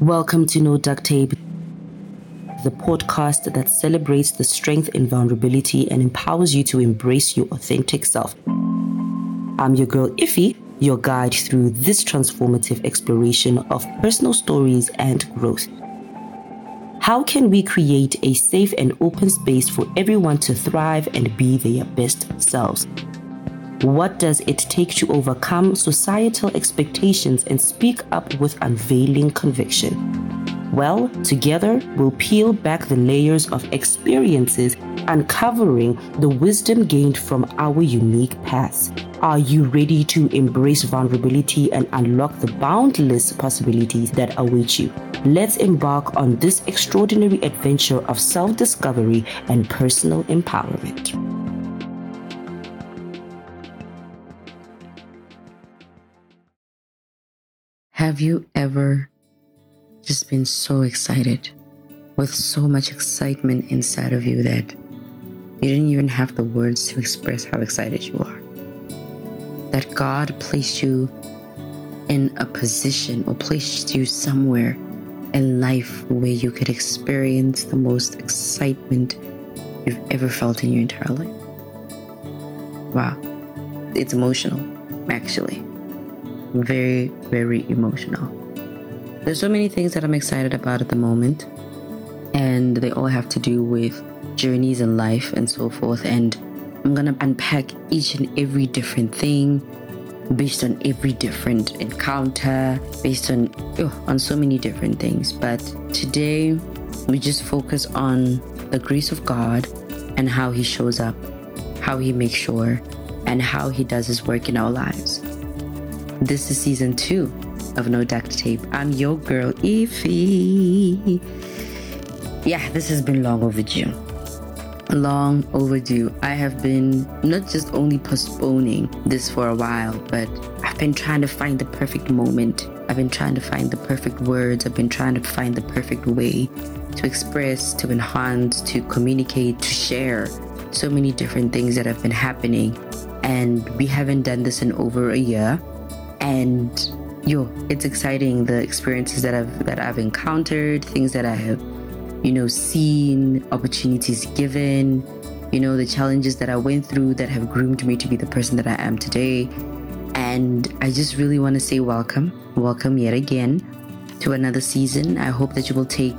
Welcome to No Duct Tape, the podcast that celebrates the strength in vulnerability and empowers you to embrace your authentic self. I'm your girl Iffy, your guide through this transformative exploration of personal stories and growth. How can we create a safe and open space for everyone to thrive and be their best selves? What does it take to overcome societal expectations and speak up with unveiling conviction? Well, together we'll peel back the layers of experiences, uncovering the wisdom gained from our unique paths. Are you ready to embrace vulnerability and unlock the boundless possibilities that await you? Let's embark on this extraordinary adventure of self-discovery and personal empowerment. Have you ever just been so excited, with so much excitement inside of you that you didn't even have the words to express how excited you are? That God placed you in a position or placed you somewhere in life where you could experience the most excitement you've ever felt in your entire life. Wow. It's emotional, actually. Very, very emotional. There's so many things that I'm excited about at the moment, and they all have to do with journeys in life and so forth. And I'm gonna unpack each and every different thing based on every different encounter, based on so many different things. But today we just focus on the grace of God and how He shows up, how He makes sure, and how He does His work in our lives. This is season 2 of No Duct Tape. I'm your girl, Iffy. Yeah, this has been long overdue. Long overdue. I have been not just only postponing this for a while, but I've been trying to find the perfect moment. I've been trying to find the perfect words. I've been trying to find the perfect way to express, to enhance, to communicate, to share so many different things that have been happening. And we haven't done this in over a year. And it's exciting, the experiences that I've encountered, things that I have, seen, opportunities given, the challenges that I went through that have groomed me to be the person that I am today. And I just really want to say welcome yet again to another season. I hope that you will take,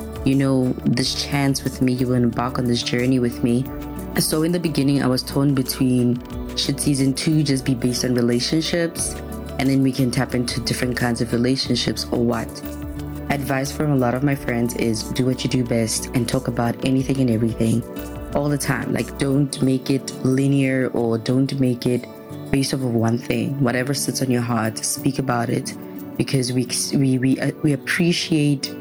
this chance with me. You will embark on this journey with me. So in the beginning, I was torn between should season 2 just be based on relationships, and then we can tap into different kinds of relationships, or what? Advice from a lot of my friends is do what you do best and talk about anything and everything all the time. Like, don't make it linear, or don't make it based off of one thing. Whatever sits on your heart, speak about it, because we appreciate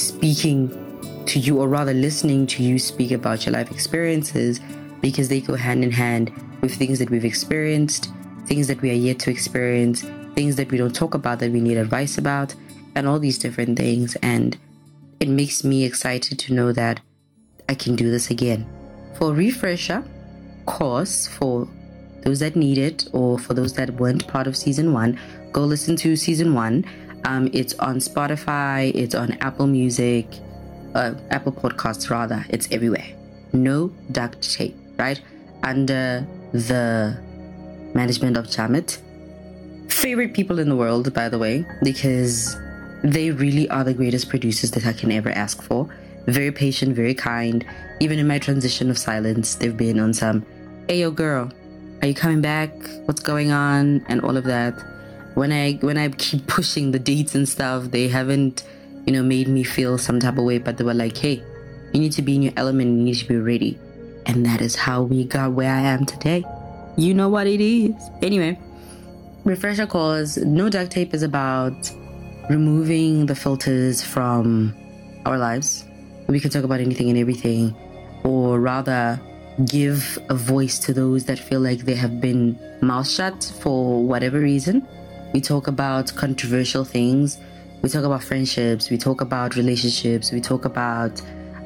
speaking to you, or rather listening to you speak about your life experiences, because they go hand in hand with things that we've experienced, things that we are yet to experience, things that we don't talk about that we need advice about, and all these different things. And it makes me excited to know that I can do this again. For a refresher course, for those that need it, or for those that weren't part of season 1, go listen to season 1. It's on Spotify, it's on Apple Music, Apple Podcasts rather. It's everywhere. No Duct Tape, right? Under the management of Jamet. Favorite people in the world, by the way, because they really are the greatest producers that I can ever ask for. Very patient, very kind. Even in my transition of silence, they've been on some, hey, yo, girl, are you coming back? What's going on? And all of that. When I keep pushing the dates and stuff, they haven't, made me feel some type of way, but they were like, hey, you need to be in your element, you need to be ready. And that is how we got where I am today. You know what it is. Anyway, refresher course, No Duct Tape is about removing the filters from our lives. We can talk about anything and everything, or rather give a voice to those that feel like they have been mouth shut for whatever reason. We talk about controversial things. We talk about friendships. We talk about relationships. We talk about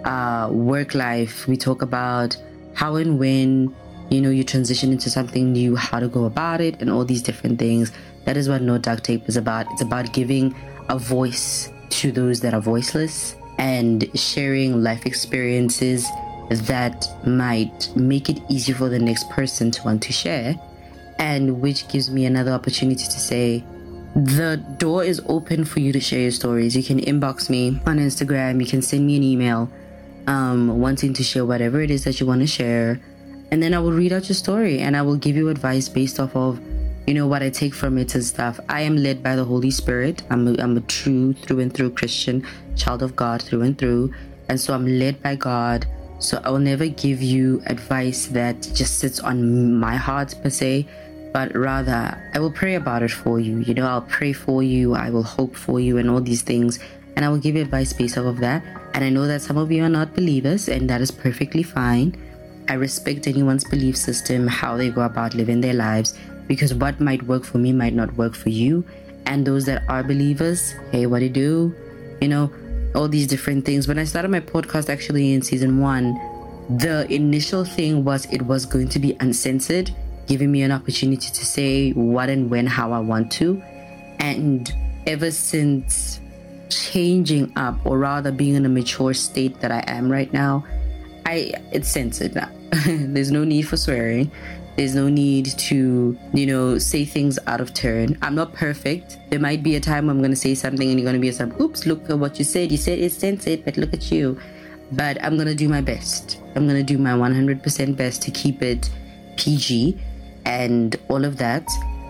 work life. We talk about how and when you transition into something new, how to go about it, and all these different things. That is what No Duct Tape is about. It's about giving a voice to those that are voiceless and sharing life experiences that might make it easier for the next person to want to share, and which gives me another opportunity to say, the door is open for you to share your stories. You can inbox me on Instagram, you can send me an email wanting to share whatever it is that you want to share, and then I will read out your story and I will give you advice based off of, you know, what I take from it and stuff. I am led by the Holy Spirit. I'm a true through and through Christian, child of God through and through, and so I'm led by God. So I will never give you advice that just sits on my heart per se, but rather I will pray about it for you. You know, I'll pray for you, I will hope for you and all these things, and I will give you advice based off of that. And I know that some of you are not believers, and that is perfectly fine. I respect anyone's belief system, how they go about living their lives, because what might work for me might not work for you. And those that are believers, hey, what do you do? You know, all these different things. When I started my podcast actually in season 1, the initial thing was it was going to be uncensored, giving me an opportunity to say what and when, how I want to. And ever since changing up, or rather being in a mature state that I am right now, it's censored now. There's no need for swearing. There's no need to, you know, say things out of turn. I'm not perfect. There might be a time I'm going to say something and you're going to be some, oops, look at what you said. You said it's censored, but look at you. But I'm going to do my best. I'm going to do my 100% best to keep it PG and all of that.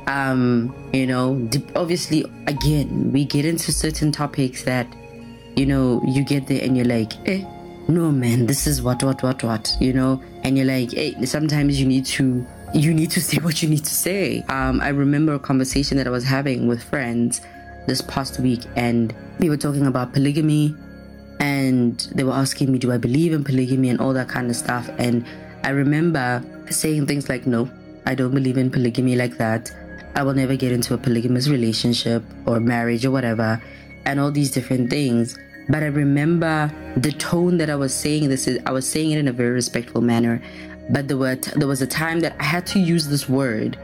You know, obviously, again, we get into certain topics that, you know, you get there and you're like, no man, this is what, you know, and you're like, hey, sometimes you need to say what you need to say. I remember a conversation that I was having with friends this past week, and we were talking about polygamy, and they were asking me, do I believe in polygamy and all that kind of stuff? And I remember saying things like, no, I don't believe in polygamy like that. I will never get into a polygamous relationship or marriage or whatever, and all these different things. But I remember the tone that I was saying this is, I was saying it in a very respectful manner, but there was a time that I had to use this word,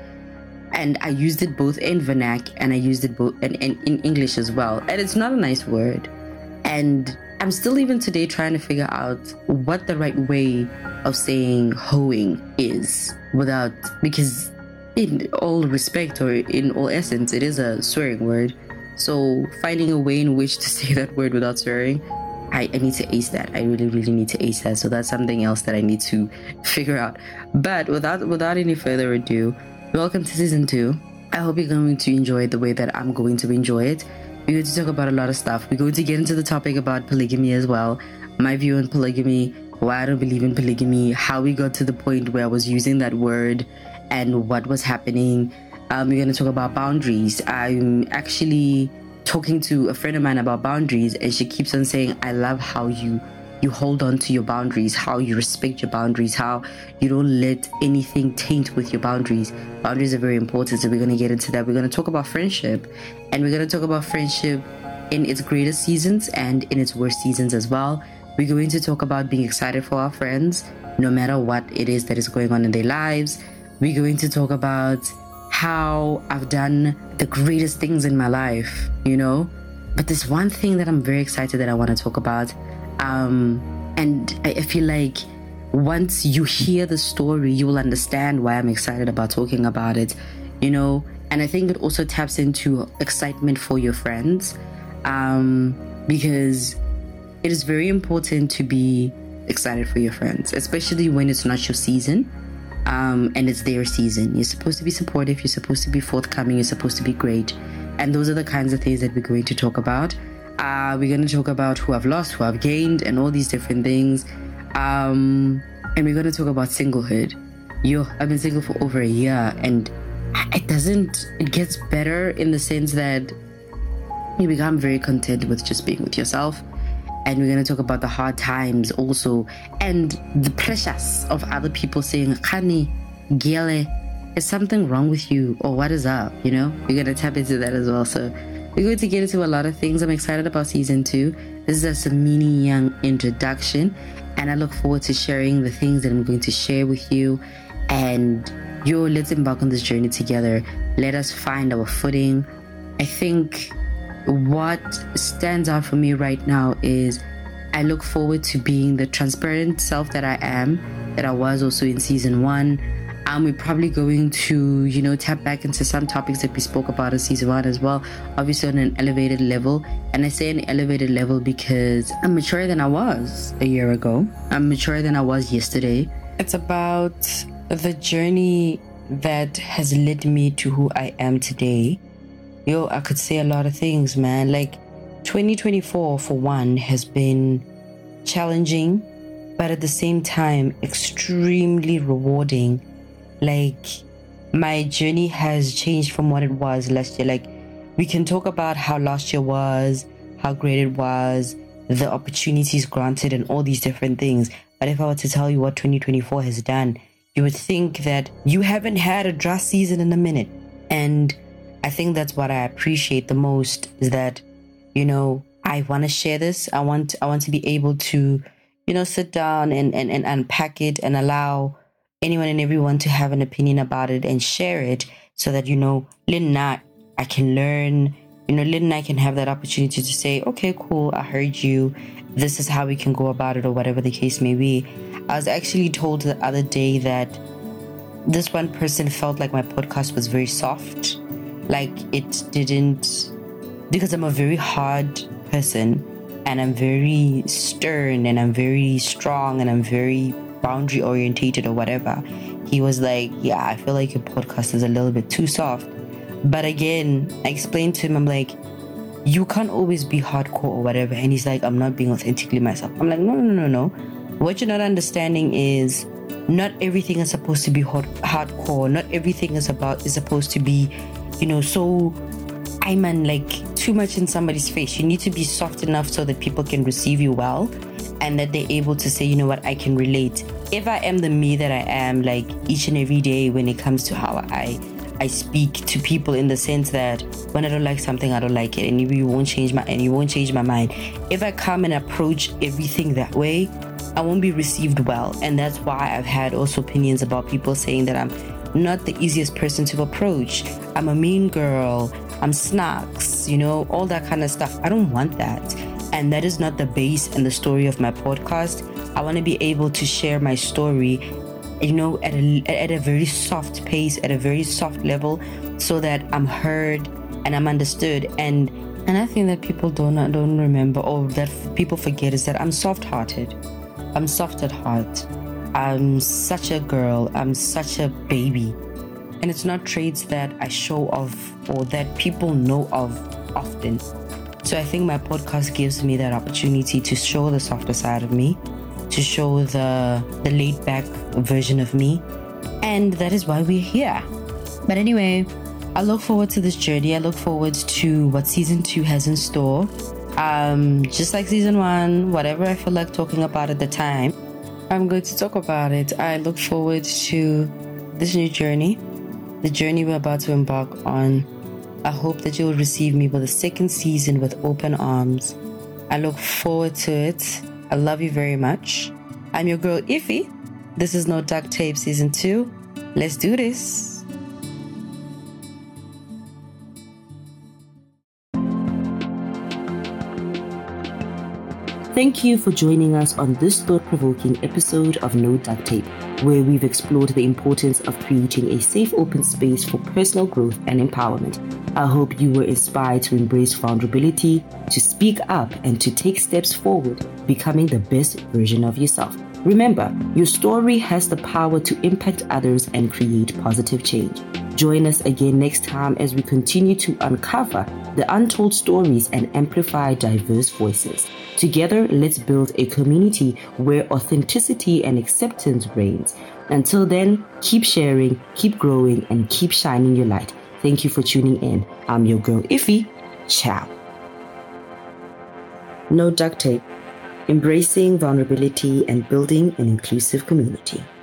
and I used it both in vernac and I used it both in English as well. And it's not a nice word. And I'm still even today trying to figure out what the right way of saying hoeing is without, because in all respect or in all essence, it is a swearing word. So finding a way in which to say that word without swearing, I need to ace that. I really, really need to ace that. So that's something else that I need to figure out. But without any further ado, welcome to season 2. I hope you're going to enjoy it the way that I'm going to enjoy it. We're going to talk about a lot of stuff. We're going to get into the topic about polygamy as well. My view on polygamy, why I don't believe in polygamy, how we got to the point where I was using that word and what was happening. We're going to talk about boundaries. I'm actually talking to a friend of mine about boundaries, and she keeps on saying, I love how you hold on to your boundaries, how you respect your boundaries, how you don't let anything taint with your boundaries. Boundaries are very important, so we're going to get into that. We're going to talk about friendship, and we're going to talk about friendship in its greatest seasons and in its worst seasons as well. We're going to talk about being excited for our friends, no matter what it is that is going on in their lives. We're going to talk about how I've done the greatest things in my life, you know. But there's one thing that I'm very excited that I want to talk about. And I feel like once you hear the story, you will understand why I'm excited about talking about it, you know. And I think it also taps into excitement for your friends, because it is very important to be excited for your friends, especially when it's not your season. And it's their season. You're supposed to be supportive, you're supposed to be forthcoming, you're supposed to be great. And those are the kinds of things that we're going to talk about. We're going to talk about who I've lost, who I've gained, and all these different things. And we're going to talk about singlehood. I've been single for over a year, and it gets better in the sense that you become very content with just being with yourself. And we're going to talk about the hard times also, and the pressures of other people saying, Khani, Gele, is something wrong with you? Or what is up? You know, we're going to tap into that as well. So we're going to get into a lot of things. I'm excited about season 2. This is just a mini young introduction, and I look forward to sharing the things that I'm going to share with you. And let's embark on this journey together. Let us find our footing. I think what stands out for me right now is I look forward to being the transparent self that I am, that I was also in season 1. We're probably going to, tap back into some topics that we spoke about in season 1 as well, obviously on an elevated level. And I say an elevated level because I'm mature than I was a year ago. I'm mature than I was yesterday. It's about the journey that has led me to who I am today. I could say a lot of things, man. Like 2024, for one, has been challenging, but at the same time, extremely rewarding. Like, my journey has changed from what it was last year. Like, we can talk about how last year was, how great it was, the opportunities granted, and all these different things. But if I were to tell you what 2024 has done, you would think that you haven't had a dry season in a minute. And I think that's what I appreciate the most, is that, I want to share this. I want to be able to, sit down and unpack it and allow anyone and everyone to have an opinion about it and share it, so that, Lynn and I can learn, Lynn and I can have that opportunity to say, okay, cool, I heard you. This is how we can go about it, or whatever the case may be. I was actually told the other day that this one person felt like my podcast was very soft. Like, it didn't, because I'm a very hard person, and I'm very stern, and I'm very strong, and I'm very boundary orientated or whatever. He was like, yeah, I feel like your podcast is a little bit too soft. But again, I explained to him, I'm like, you can't always be hardcore or whatever. And he's like, I'm not being authentically myself. I'm like, no. What you're not understanding is not everything is supposed to be hardcore. Not everything is supposed to be, so like too much in somebody's face. You need to be soft enough so that people can receive you well, and that they're able to say, you know what, I can relate. If I am the me that I am, like each and every day, when it comes to how I speak to people, in the sense that when I don't like something, I don't like it, and you won't change my mind. If I come and approach everything that way, I won't be received well. And that's why I've had also opinions about people saying that I'm not the easiest person to approach. I'm a mean girl. I'm snacks, all that kind of stuff. I don't want that. And that is not the base and the story of my podcast. I want to be able to share my story, at a very soft pace, at a very soft level, so that I'm heard and I'm understood. And I think that people don't remember, or that people forget, is that I'm soft-hearted. I'm soft at heart. I'm such a girl. I'm such a baby. And it's not traits that I show off or that people know of often. So I think my podcast gives me that opportunity to show the softer side of me, to show the laid back version of me. And that is why we're here. But anyway, I look forward to this journey. I look forward to what season 2 has in store. Just like season 1, whatever I feel like talking about at the time, I'm going to talk about it. I look forward to this new journey, the journey we're about to embark on. I hope that you'll receive me for the second season with open arms. I look forward to it. I love you very much. I'm your girl, Iffy. This is No Duct Tape Season 2. Let's do this. Thank you for joining us on this thought-provoking episode of No Duct Tape, where we've explored the importance of creating a safe, open space for personal growth and empowerment. I hope you were inspired to embrace vulnerability, to speak up, and to take steps forward, becoming the best version of yourself. Remember, your story has the power to impact others and create positive change. Join us again next time as we continue to uncover the untold stories and amplify diverse voices. Together, let's build a community where authenticity and acceptance reigns. Until then, keep sharing, keep growing, and keep shining your light. Thank you for tuning in. I'm your girl, Iffy. Ciao. No Duct Tape. Embracing vulnerability and building an inclusive community.